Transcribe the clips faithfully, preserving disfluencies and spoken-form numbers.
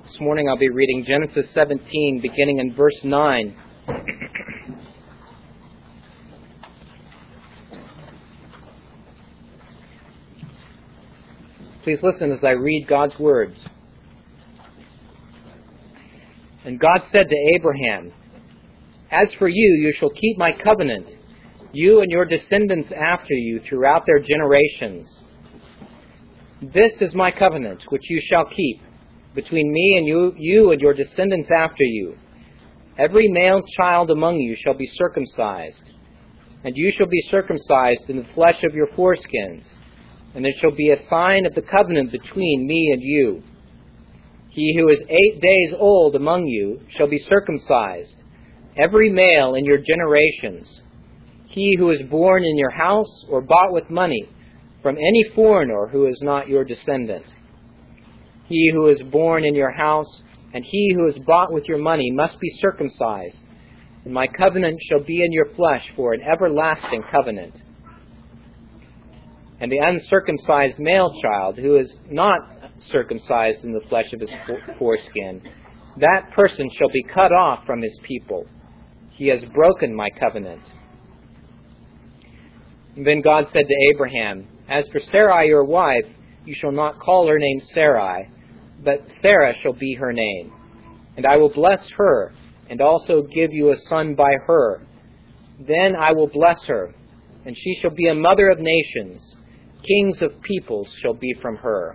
This morning I'll be reading Genesis seventeen, beginning in verse nine. Please listen as I read God's words. And God said to Abraham, "As for you, you shall keep my covenant, you and your descendants after you throughout their generations. This is my covenant, which you shall keep, between me and you, you and your descendants after you. Every male child among you shall be circumcised, and you shall be circumcised in the flesh of your foreskins, and it shall be a sign of the covenant between me and you. He who is eight days old among you shall be circumcised, every male in your generations. He who is born in your house or bought with money from any foreigner who is not your descendant. He who is born in your house and he who is bought with your money must be circumcised, and my covenant shall be in your flesh for an everlasting covenant. And the uncircumcised male child who is not circumcised in the flesh of his foreskin, that person shall be cut off from his people. He has broken my covenant." And then God said to Abraham, "As for Sarai your wife, you shall not call her name Sarai, but Sarah shall be her name. And I will bless her, and also give you a son by her. Then I will bless her, and she shall be a mother of nations. Kings of peoples shall be from her."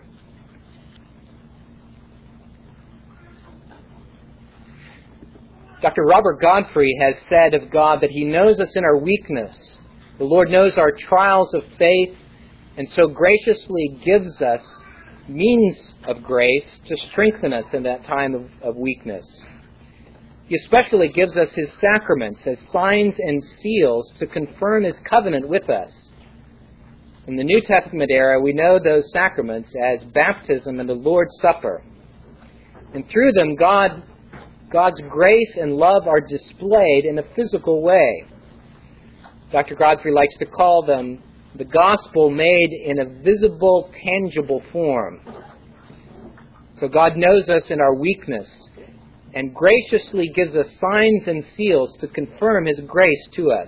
Doctor Robert Godfrey has said of God that He knows us in our weakness. The Lord knows our trials of faith, and so graciously gives us means of grace to strengthen us in that time of, of weakness. He especially gives us His sacraments as signs and seals to confirm His covenant with us. In the New Testament era, we know those sacraments as baptism and the Lord's Supper. And through them, God, God's grace and love are displayed in a physical way. Doctor Godfrey likes to call them the gospel made in a visible, tangible form. So God knows us in our weakness and graciously gives us signs and seals to confirm His grace to us.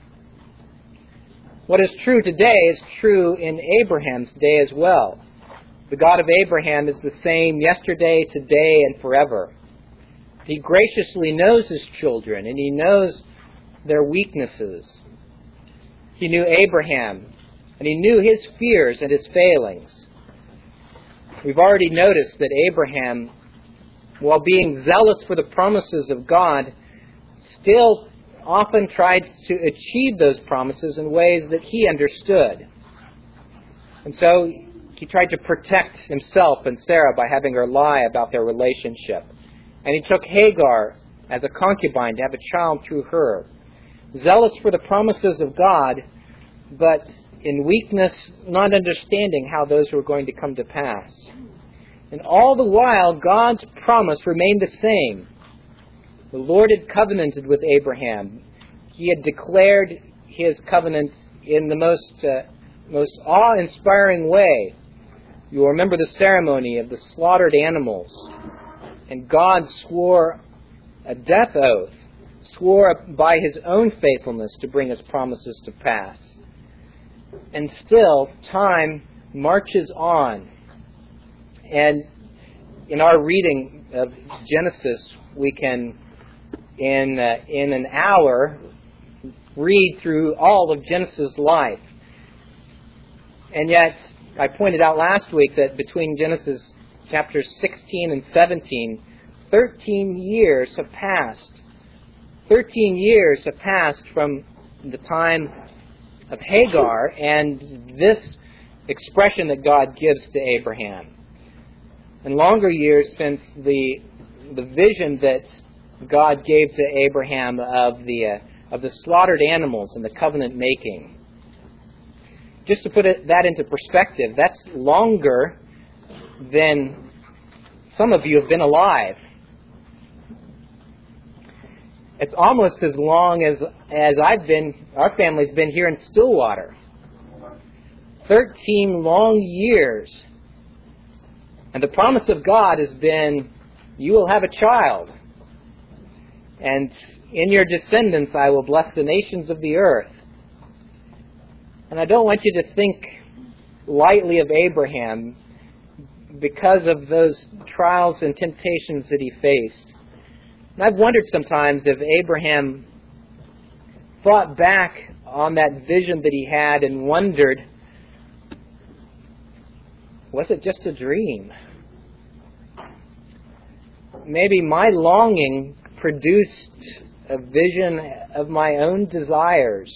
What is true today is true in Abraham's day as well. The God of Abraham is the same yesterday, today, and forever. He graciously knows His children, and He knows their weaknesses. He knew Abraham, and He knew his fears and his failings. We've already noticed that Abraham, while being zealous for the promises of God, still often tried to achieve those promises in ways that he understood. And so he tried to protect himself and Sarah by having her lie about their relationship. And he took Hagar as a concubine to have a child through her. Zealous for the promises of God, but in weakness, not understanding how those were going to come to pass. And all the while, God's promise remained the same. The Lord had covenanted with Abraham. He had declared His covenant in the most, uh, most awe-inspiring way. You'll remember the ceremony of the slaughtered animals. And God swore a death oath, swore by His own faithfulness to bring His promises to pass. And still, time marches on. And in our reading of Genesis, we can, in, uh, in an hour, read through all of Genesis' life. And yet, I pointed out last week that between Genesis chapters sixteen and seventeen, thirteen years have passed. Thirteen years have passed from the time of Hagar and this expression that God gives to Abraham. And longer years since the the vision that God gave to Abraham of the uh, of the slaughtered animals and the covenant making. Just to put it, that into perspective, that's longer than some of you have been alive. It's almost as long as, as I've been, our family's been here in Stillwater. Thirteen long years. And the promise of God has been you will have a child, and in your descendants I will bless the nations of the earth. And I don't want you to think lightly of Abraham because of those trials and temptations that he faced. And I've wondered sometimes if Abraham thought back on that vision that he had and wondered, was it just a dream? Maybe my longing produced a vision of my own desires.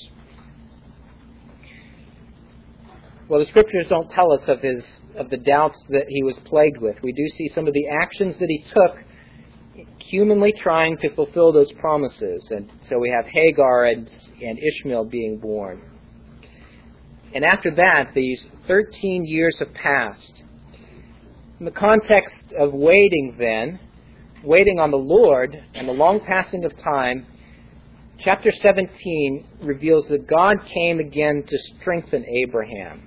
Well, the Scriptures don't tell us of his of the doubts that he was plagued with. We do see some of the actions that he took, humanly trying to fulfill those promises. And so we have Hagar and, and Ishmael being born. And after that, these thirteen years have passed. In the context of waiting then, waiting on the Lord and the long passing of time, chapter seventeen reveals that God came again to strengthen Abraham.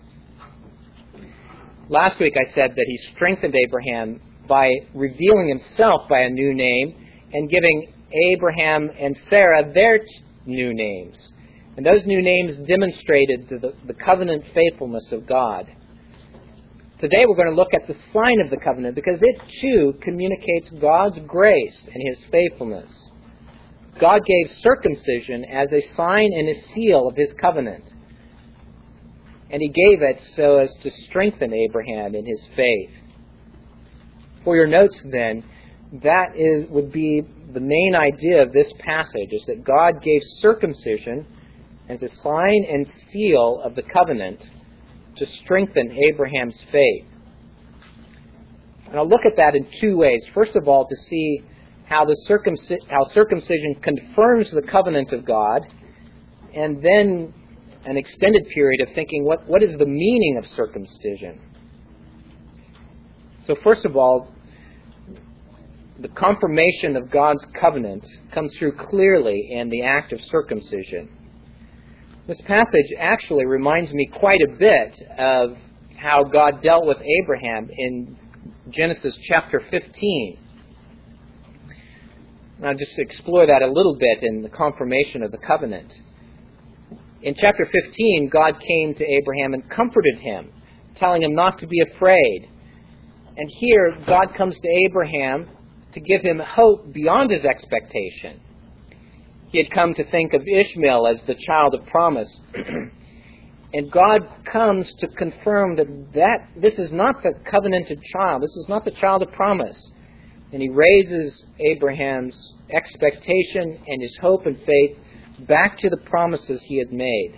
Last week I said that he strengthened Abraham by revealing himself by a new name and giving Abraham and Sarah their t- new names. And those new names demonstrated the, the covenant faithfulness of God. Today we're going to look at the sign of the covenant because it too communicates God's grace and His faithfulness. God gave circumcision as a sign and a seal of His covenant. And He gave it so as to strengthen Abraham in his faith. For your notes then, that is would be the main idea of this passage, is that God gave circumcision as a sign and seal of the covenant to strengthen Abraham's faith. And I'll look at that in two ways. First of all, to see how the circumci- how circumcision confirms the covenant of God, and then an extended period of thinking, what, what is the meaning of circumcision? So first of all, the confirmation of God's covenant comes through clearly in the act of circumcision. This passage actually reminds me quite a bit of how God dealt with Abraham in Genesis chapter fifteen. And I'll just explore that a little bit in the confirmation of the covenant. In chapter fifteen, God came to Abraham and comforted him, telling him not to be afraid. And here, God comes to Abraham to give him hope beyond his expectation. He had come to think of Ishmael as the child of promise. And God comes to confirm that, that this is not the covenanted child. This is not the child of promise. And He raises Abraham's expectation and his hope and faith back to the promises he had made.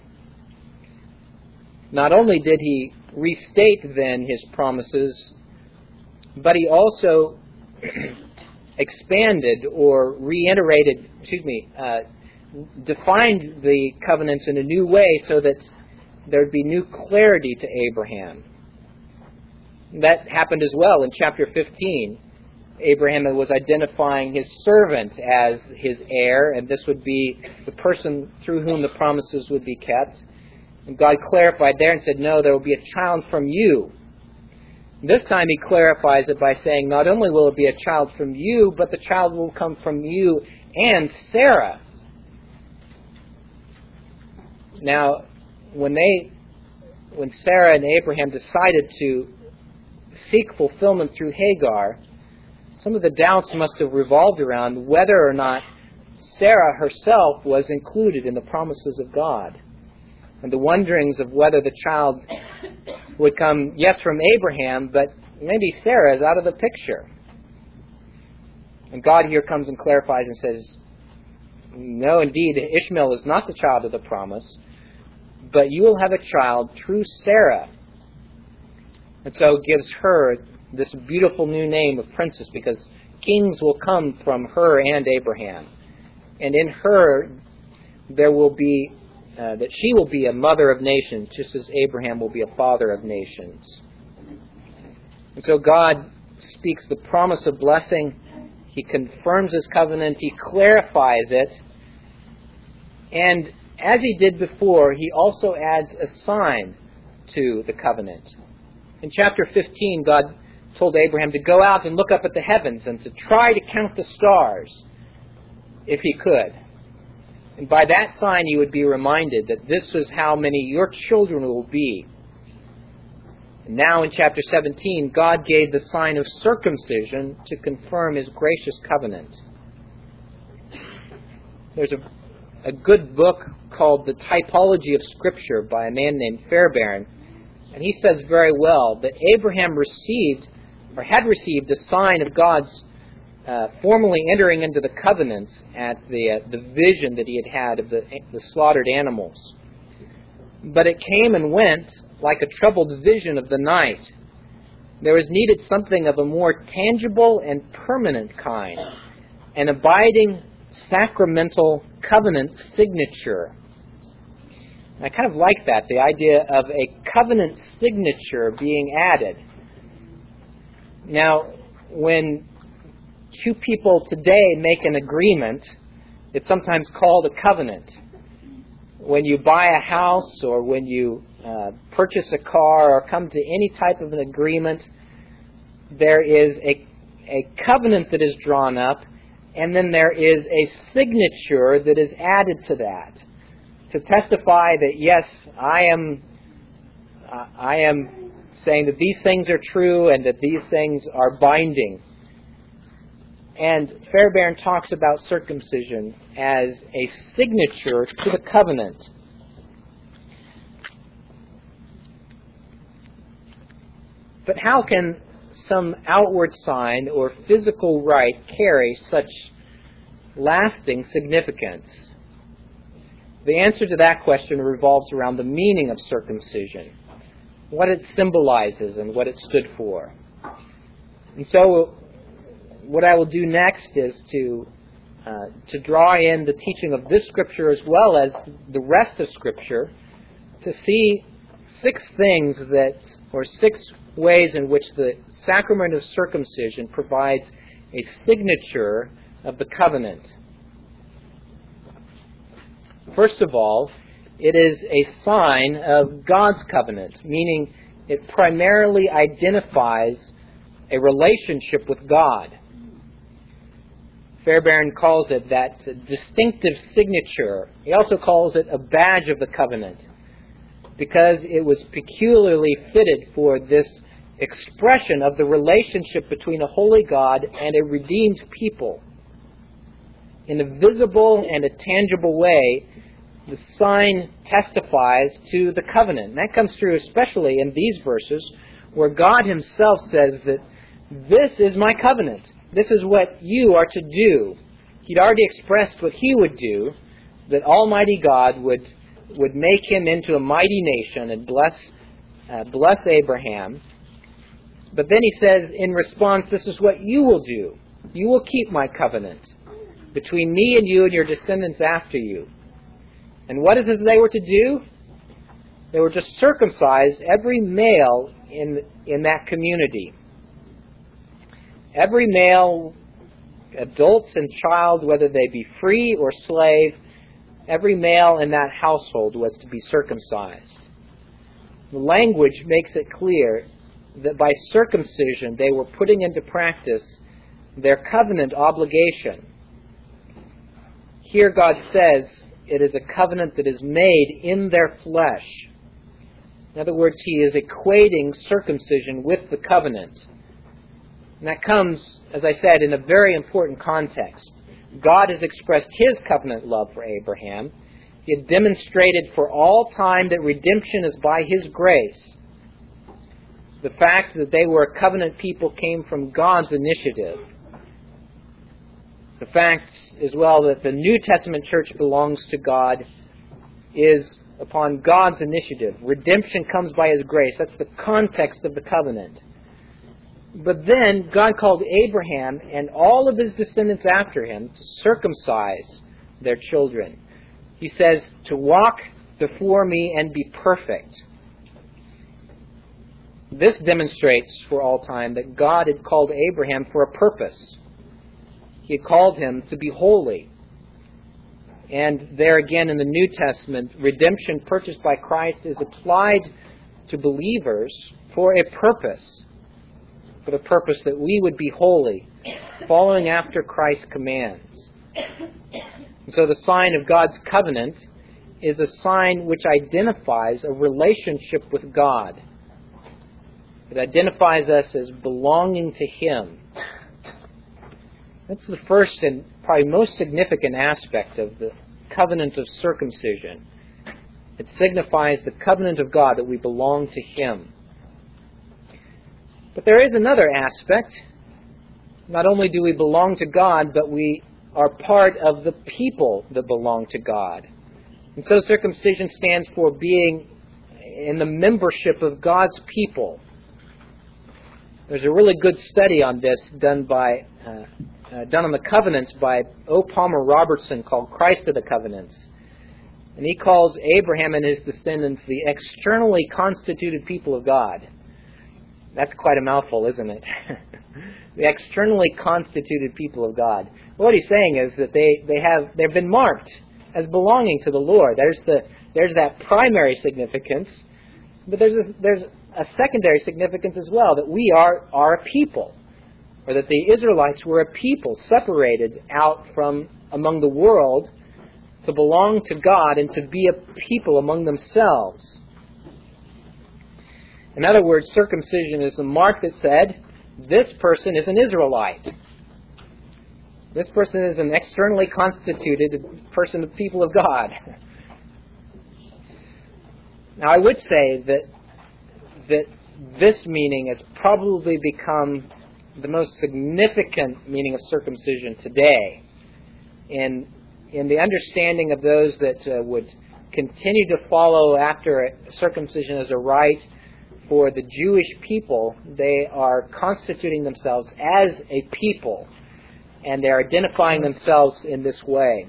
Not only did He restate then His promises, but He also expanded or reiterated, excuse me, uh, defined the covenants in a new way so that there would be new clarity to Abraham. That happened as well in chapter fifteen. Abraham was identifying his servant as his heir, and this would be the person through whom the promises would be kept. And God clarified there and said, no, there will be a child from you. This time He clarifies it by saying, not only will it be a child from you, but the child will come from you and Sarah. Now, when they, when Sarah and Abraham decided to seek fulfillment through Hagar, some of the doubts must have revolved around whether or not Sarah herself was included in the promises of God. And the wonderings of whether the child would come, yes, from Abraham, but maybe Sarah is out of the picture. And God here comes and clarifies and says, no, indeed, Ishmael is not the child of the promise, but you will have a child through Sarah. And so gives her this beautiful new name of princess, because kings will come from her and Abraham. And in her, there will be, uh, that she will be a mother of nations, just as Abraham will be a father of nations. And so God speaks the promise of blessing. He confirms His covenant. He clarifies it. And as He did before, He also adds a sign to the covenant. In chapter fifteen, God told Abraham to go out and look up at the heavens and to try to count the stars if he could. And by that sign you would be reminded that this was how many your children will be. And now in chapter seventeen, God gave the sign of circumcision to confirm His gracious covenant. There's a, a good book called The Typology of Scripture by a man named Fairbairn, and he says very well that Abraham received, or had received, the sign of God's uh, formally entering into the covenant at the uh, the vision that he had had of the, the slaughtered animals. But it came and went like a troubled vision of the night. There was needed something of a more tangible and permanent kind, an abiding sacramental covenant signature. I kind of like that, the idea of a covenant signature being added. Now, when two people today make an agreement, it's sometimes called a covenant. When you buy a house or when you uh, purchase a car or come to any type of an agreement, there is a, a covenant that is drawn up, and then there is a signature that is added to that to testify that, yes, I am uh, I am saying that these things are true and that these things are binding. And Fairbairn talks about circumcision as a signature to the covenant. But how can some outward sign or physical rite carry such lasting significance? The answer to that question revolves around the meaning of circumcision, what it symbolizes and what it stood for. And so what I will do next is to uh, to draw in the teaching of this Scripture as well as the rest of Scripture to see six things that, or six ways in which the sacrament of circumcision provides a signature of the covenant. First of all, it is a sign of God's covenant, meaning it primarily identifies a relationship with God. Fairbairn calls it that distinctive signature. He also calls it a badge of the covenant, because it was peculiarly fitted for this expression of the relationship between a holy God and a redeemed people. In a visible and a tangible way, the sign testifies to the covenant. And that comes through especially in these verses where God Himself says that this is my covenant. This is what you are to do. He'd already expressed what He would do, that Almighty God would would make him into a mighty nation and bless uh, bless Abraham. But then He says in response, this is what you will do. You will keep my covenant between me and you and your descendants after you. And what is it they were to do? They were to circumcise every male in in that community. Every male, adults and child, whether they be free or slave, every male in that household was to be circumcised. The language makes it clear that by circumcision they were putting into practice their covenant obligation. Here God says it is a covenant that is made in their flesh. In other words, He is equating circumcision with the covenant. And that comes, as I said, in a very important context. God has expressed His covenant love for Abraham. He had demonstrated for all time that redemption is by His grace. The fact that they were a covenant people came from God's initiative. The fact as well that the New Testament church belongs to God is upon God's initiative. Redemption comes by His grace. That's the context of the covenant. But then God called Abraham and all of his descendants after him to circumcise their children. He says, to walk before me and be perfect. This demonstrates for all time that God had called Abraham for a purpose. He had called him to be holy. And there again in the New Testament, redemption purchased by Christ is applied to believers for a purpose. for the purpose that we would be holy, following after Christ's commands. And so the sign of God's covenant is a sign which identifies a relationship with God. It identifies us as belonging to Him. That's the first and probably most significant aspect of the covenant of circumcision. It signifies the covenant of God, that we belong to Him. But there is another aspect. Not only do we belong to God, but we are part of the people that belong to God. And so circumcision stands for being in the membership of God's people. There's a really good study on this done by uh, uh, done on the covenants by O. Palmer Robertson, called Christ of the Covenants. And he calls Abraham and his descendants the externally constituted people of God. That's quite a mouthful, isn't it? The externally constituted people of God. What he's saying is that they, they have they've been marked as belonging to the Lord. There's the there's that primary significance, but there's a, there's a secondary significance as well, that we are are a people, or that the Israelites were a people separated out from among the world to belong to God and to be a people among themselves. In other words, circumcision is a mark that said, this person is an Israelite. This person is an externally constituted person of people of God. Now, I would say that that this meaning has probably become the most significant meaning of circumcision today. In in the understanding of those that uh, would continue to follow after circumcision as a rite for the Jewish people, they are constituting themselves as a people, and they're identifying themselves in this way.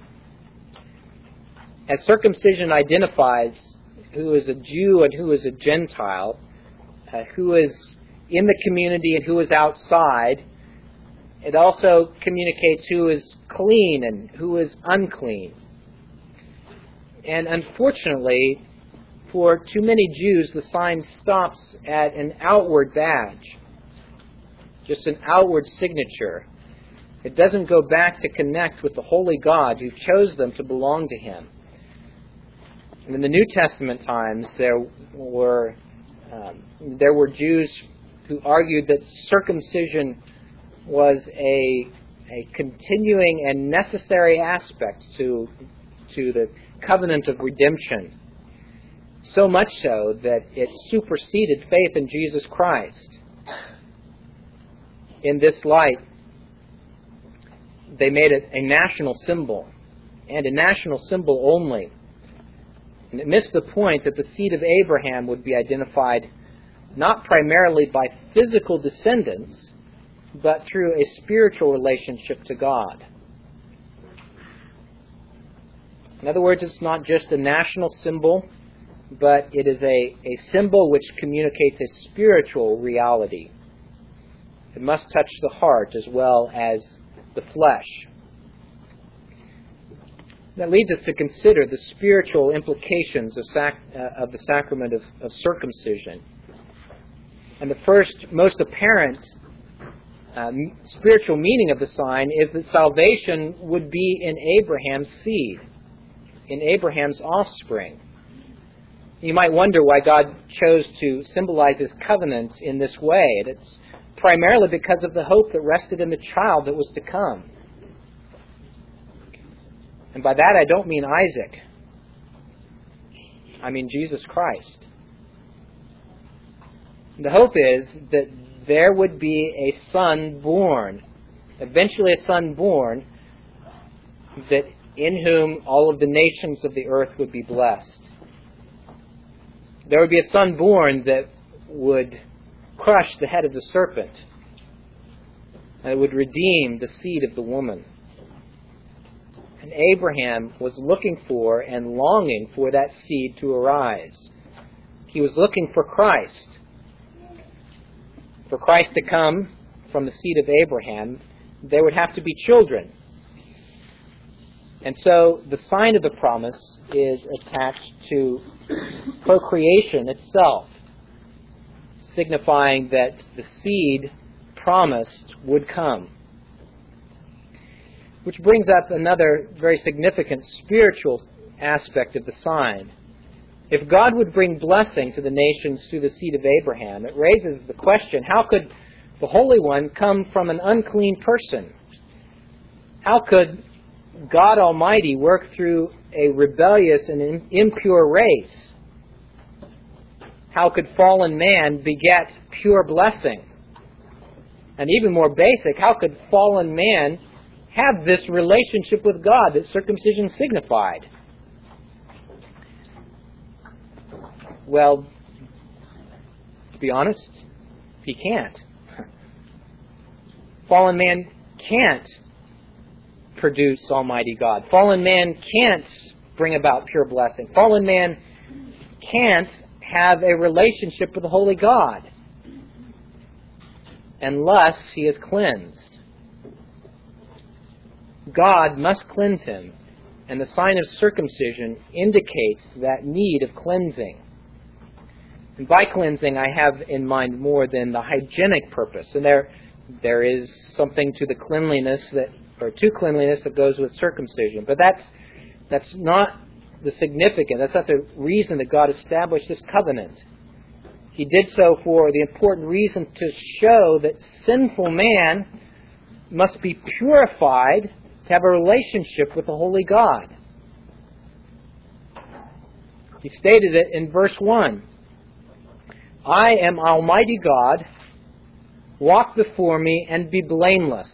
As circumcision identifies who is a Jew and who is a Gentile, uh, who is in the community and who is outside, it also communicates who is clean and who is unclean. And unfortunately, for too many Jews, the sign stops at an outward badge, just an outward signature. It doesn't go back to connect with the holy God who chose them to belong to Him. And in the New Testament times, there were um, there were Jews who argued that circumcision was a a continuing and necessary aspect to to the covenant of redemption. So much so that it superseded faith in Jesus Christ. In this light, they made it a national symbol, and a national symbol only. And it missed the point that the seed of Abraham would be identified not primarily by physical descendants, but through a spiritual relationship to God. In other words, it's not just a national symbol, but it is a, a symbol which communicates a spiritual reality. It must touch the heart as well as the flesh. That leads us to consider the spiritual implications of, sac, uh, of the sacrament of, of circumcision. And the first, most apparent uh, spiritual meaning of the sign is that salvation would be in Abraham's seed, in Abraham's offspring. You might wonder why God chose to symbolize His covenant in this way. And it's primarily because of the hope that rested in the child that was to come. And by that I don't mean Isaac. I mean Jesus Christ. The hope is that there would be a son born, eventually a son born, that in whom all of the nations of the earth would be blessed. There would be a son born that would crush the head of the serpent, and it would redeem the seed of the woman. And Abraham was looking for and longing for that seed to arise. He was looking for Christ. For Christ to come from the seed of Abraham, there would have to be children. And so the sign of the promise is attached to procreation itself, signifying that the seed promised would come. Which brings up another very significant spiritual aspect of the sign. If God would bring blessing to the nations through the seed of Abraham, it raises the question, how could the Holy One come from an unclean person? How could God Almighty work through a rebellious and impure race? How could fallen man beget pure blessing? And even more basic, how could fallen man have this relationship with God that circumcision signified? Well, to be honest, he can't. Fallen man can't produce Almighty God. Fallen man can't bring about pure blessing. Fallen man can't have a relationship with the Holy God unless he is cleansed. God must cleanse him, and the sign of circumcision indicates that need of cleansing. And by cleansing, I have in mind more than the hygienic purpose. And there, there is something to the cleanliness that, or to cleanliness that goes with circumcision. But that's that's not the significant. That's not the reason that God established this covenant. He did so for the important reason to show that sinful man must be purified to have a relationship with the Holy God. He stated it in verse one. I am Almighty God, walk before me and be blameless.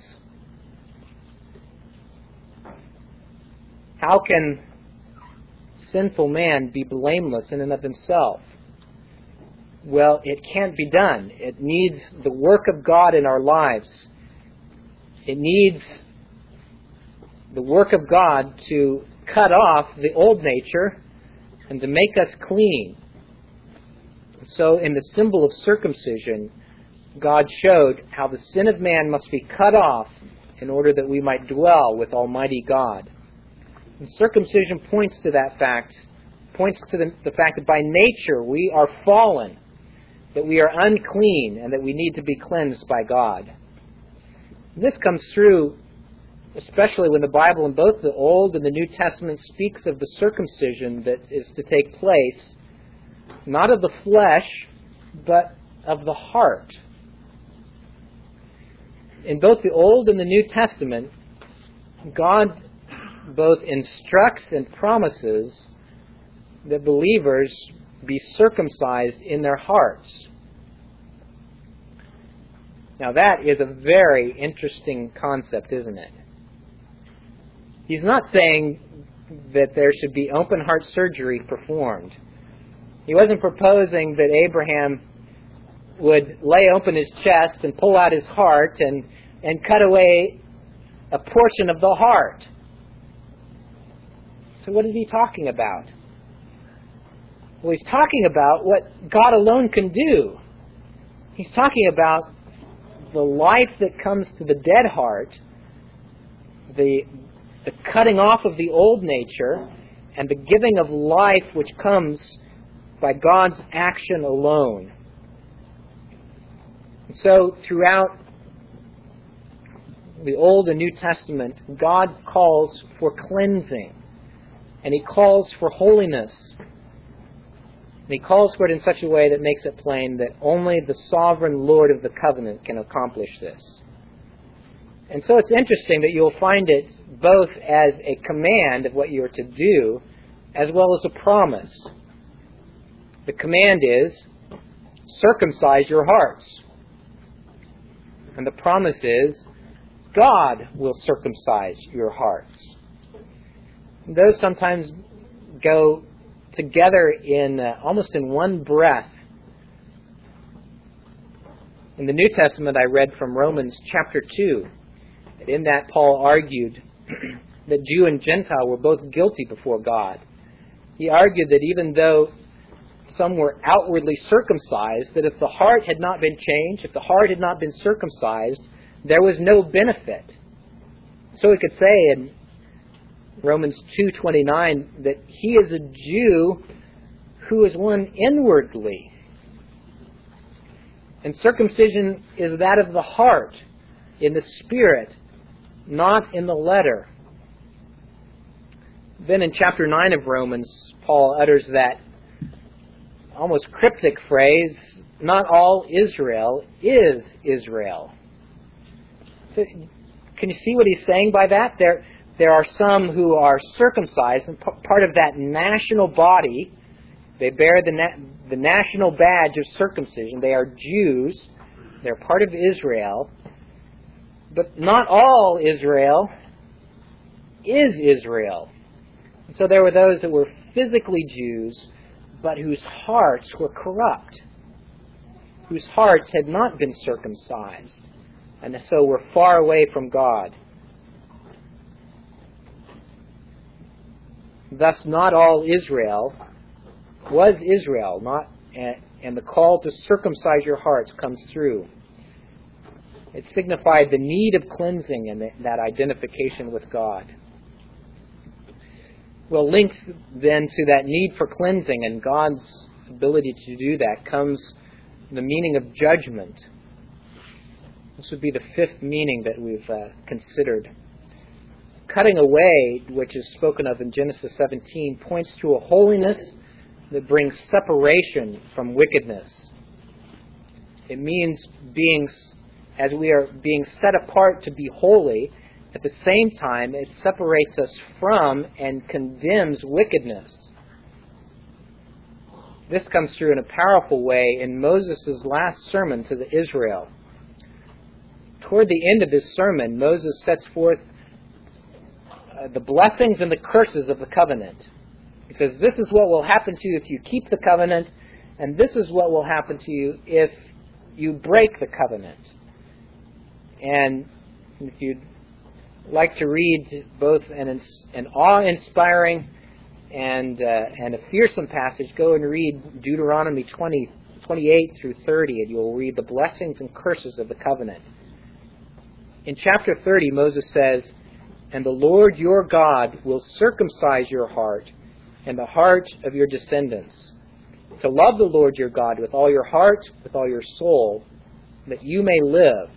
How can sinful man be blameless in and of himself? Well, it can't be done. It needs the work of God in our lives. It needs the work of God to cut off the old nature and to make us clean. So in the symbol of circumcision, God showed how the sin of man must be cut off in order that we might dwell with Almighty God. And circumcision points to that fact, points to the, the fact that by nature we are fallen, that we are unclean, and that we need to be cleansed by God. This comes through especially when the Bible in both the Old and the New Testament speaks of the circumcision that is to take place, not of the flesh, but of the heart. In both the Old and the New Testament, God both instructs and promises that believers be circumcised in their hearts. Now that is a very interesting concept, isn't it? He's not saying that there should be open heart surgery performed. He wasn't proposing that Abraham would lay open his chest and pull out his heart and, and cut away a portion of the heart. So what is he talking about? Well, he's talking about what God alone can do. He's talking about the life that comes to the dead heart, the, the cutting off of the old nature, and the giving of life which comes by God's action alone. And so throughout the Old and New Testament, God calls for cleansing, and He calls for holiness. And He calls for it in such a way that makes it plain that only the sovereign Lord of the covenant can accomplish this. And so it's interesting that you'll find it both as a command of what you're to do, as well as a promise. The command is, circumcise your hearts. And the promise is, God will circumcise your hearts. And those sometimes go together in uh, almost in one breath. In the New Testament, I read from Romans chapter two. And in that, Paul argued that Jew and Gentile were both guilty before God. He argued that even though some were outwardly circumcised, that if the heart had not been changed, if the heart had not been circumcised, there was no benefit. So we could say in Romans two twenty-nine that he is a Jew who is one inwardly. And circumcision is that of the heart, in the spirit, not in the letter. Then in chapter nine of Romans, Paul utters that almost cryptic phrase, not all Israel is Israel. So, can you see what he's saying by that? There, there are some who are circumcised, and p- part of that national body. They bear the, na- the national badge of circumcision. They are Jews. They're part of Israel. But not all Israel is Israel. And so there were those that were physically Jews, but whose hearts were corrupt, whose hearts had not been circumcised, and so were far away from God. Thus, not all Israel was Israel, not, and the call to circumcise your hearts comes through. It signified the need of cleansing and that identification with God. Well, linked then to that need for cleansing and God's ability to do that comes the meaning of judgment. This would be the fifth meaning that we've uh, considered. Cutting away, which is spoken of in Genesis seventeen, points to a holiness that brings separation from wickedness. It means being, as we are being set apart to be holy, at the same time it separates us from and condemns wickedness. This comes through in a powerful way in Moses' last sermon to the Israel. Toward the end of his sermon, Moses sets forth uh, the blessings and the curses of the covenant. He says, this is what will happen to you if you keep the covenant, and this is what will happen to you if you break the covenant. And if you'd like to read both an, an awe-inspiring and, uh, and a fearsome passage, go and read Deuteronomy twenty, twenty-eight through thirty, and you'll read the blessings and curses of the covenant. In chapter thirty, Moses says, and the Lord your God will circumcise your heart and the heart of your descendants, to love the Lord your God with all your heart, with all your soul, that you may live.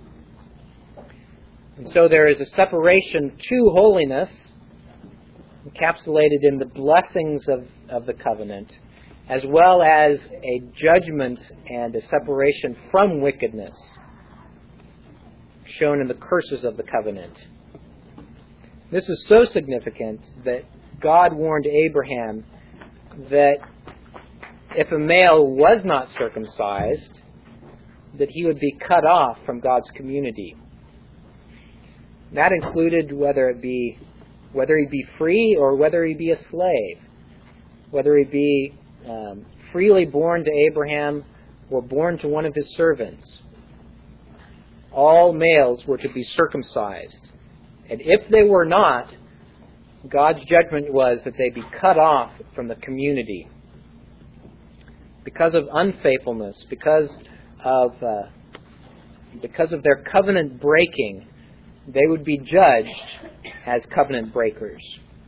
And so there is a separation to holiness, encapsulated in the blessings of, of the covenant, as well as a judgment and a separation from wickedness, shown in the curses of the covenant. This is so significant that God warned Abraham that if a male was not circumcised, that he would be cut off from God's community. That included whether it be whether he be free or whether he be a slave, whether he be um, freely born to Abraham or born to one of his servants. All males were to be circumcised. And if they were not, God's judgment was that they be cut off from the community. Because of unfaithfulness, because of uh, because of their covenant breaking, they would be judged as covenant breakers.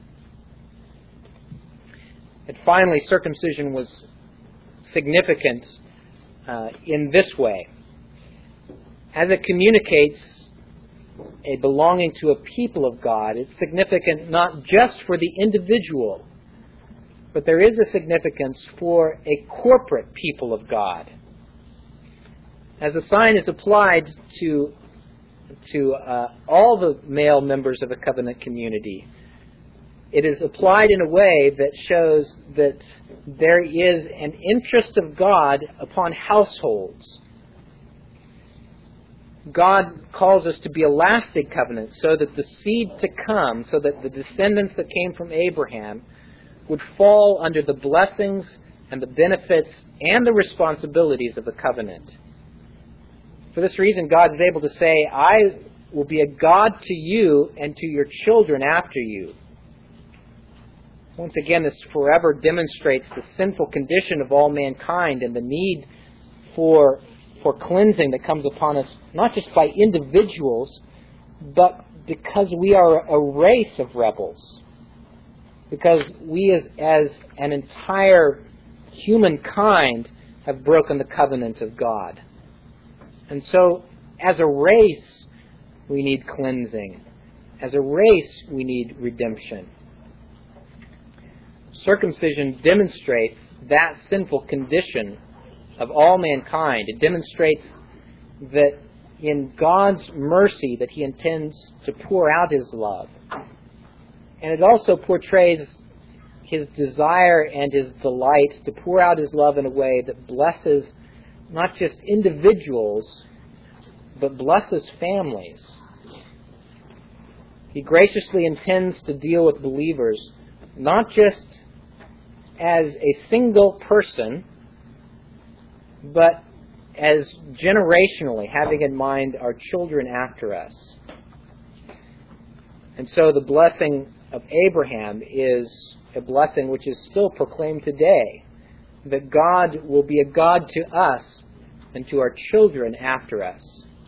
And finally, circumcision was significant uh, in this way. As it communicates a belonging to a people of God, it's significant not just for the individual, but there is a significance for a corporate people of God. As a sign is applied to, to uh, all the male members of a covenant community, it is applied in a way that shows that there is an interest of God upon households. God calls us to be a lasting covenant so that the seed to come, so that the descendants that came from Abraham would fall under the blessings and the benefits and the responsibilities of the covenant. For this reason, God is able to say, I will be a God to you and to your children after you. Once again, this forever demonstrates the sinful condition of all mankind and the need for for cleansing that comes upon us, not just by individuals, but because we are a race of rebels. Because we as, as an entire humankind have broken the covenant of God. And so, as a race, we need cleansing. As a race, we need redemption. Circumcision demonstrates that sinful condition of all mankind. It demonstrates that in God's mercy that He intends to pour out His love. And it also portrays His desire and His delight to pour out His love in a way that blesses not just individuals, but blesses families. He graciously intends to deal with believers not just as a single person, but as generationally, having in mind our children after us. And so the blessing of Abraham is a blessing which is still proclaimed today, that God will be a God to us and to our children after us.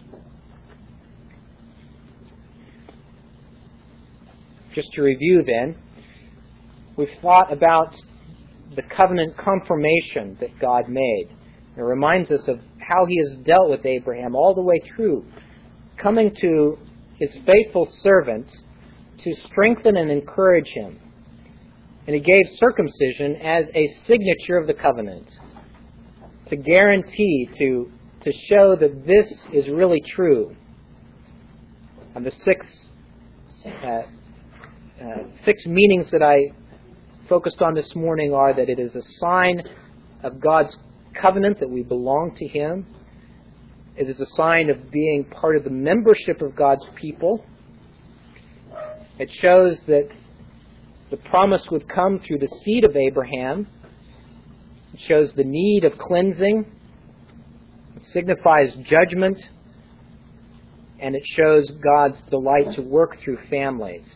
Just to review then, we've thought about the covenant confirmation that God made. It reminds us of how He has dealt with Abraham all the way through, coming to His faithful servant to strengthen and encourage him. And He gave circumcision as a signature of the covenant, to guarantee, to, to show that this is really true. And the six, uh, uh, six meanings that I focused on this morning are that it is a sign of God's covenant that we belong to Him. It is a sign of being part of the membership of God's people. It shows that the promise would come through the seed of Abraham. It shows the need of cleansing. It signifies judgment. And it shows God's delight to work through families.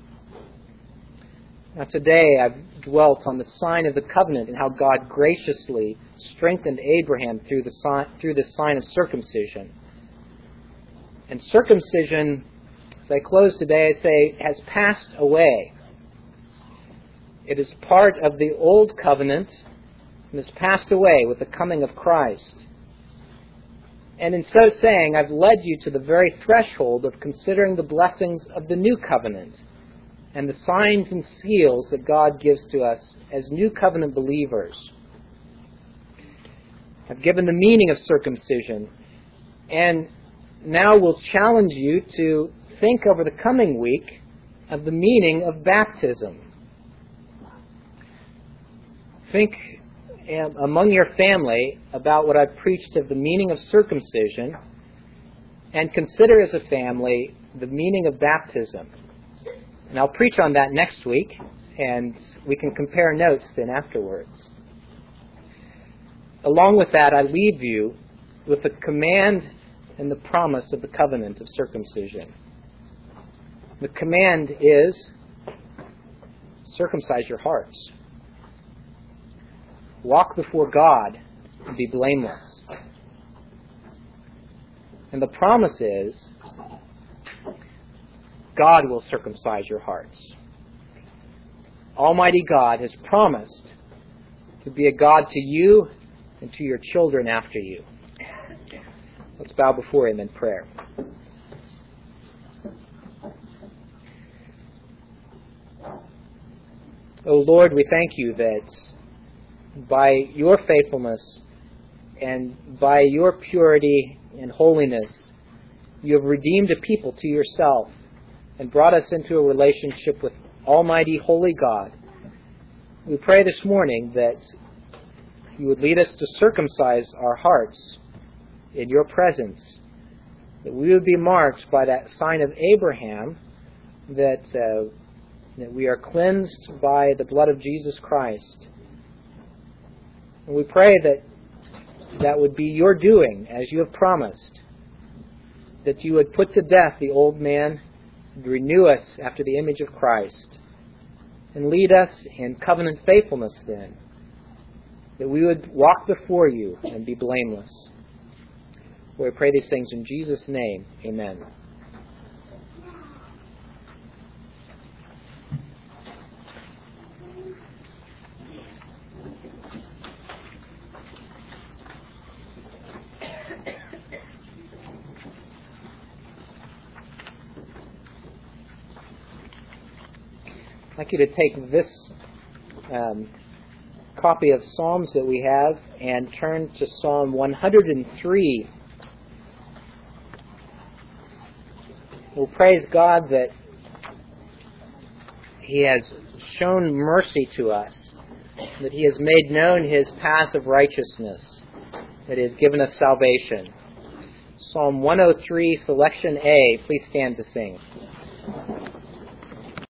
Now today I've dwelt on the sign of the covenant and how God graciously strengthened Abraham through the sign, through the sign of circumcision. And circumcision, as I close today, I say, has passed away. It is part of the old covenant and has passed away with the coming of Christ. And in so saying, I've led you to the very threshold of considering the blessings of the new covenant and the signs and seals that God gives to us as new covenant believers. I've given the meaning of circumcision, and now will challenge you to think over the coming week of the meaning of baptism. Think um, among your family about what I've preached of the meaning of circumcision, and consider as a family the meaning of baptism. And I'll preach on that next week, and we can compare notes then afterwards. Along with that, I leave you with the command and the promise of the covenant of circumcision. The command is, circumcise your hearts. Walk before God and be blameless. And the promise is, God will circumcise your hearts. Almighty God has promised to be a God to you and to your children after you. Let's bow before Him in prayer. O Lord, we thank You that by Your faithfulness and by Your purity and holiness, You have redeemed a people to Yourself and brought us into a relationship with Almighty Holy God. We pray this morning that You would lead us to circumcise our hearts in Your presence, that we would be marked by that sign of Abraham, that, uh, that we are cleansed by the blood of Jesus Christ. And we pray that that would be Your doing, as You have promised, that You would put to death the old man, renew us after the image of Christ, and lead us in covenant faithfulness then, that we would walk before You and be blameless. We pray these things in Jesus' name. Amen. I'd like you to take this um, copy of Psalms that we have and turn to Psalm one hundred three. We'll praise God that He has shown mercy to us, that He has made known His paths of righteousness, that He has given us salvation. Psalm one oh three, selection A. Please stand to sing.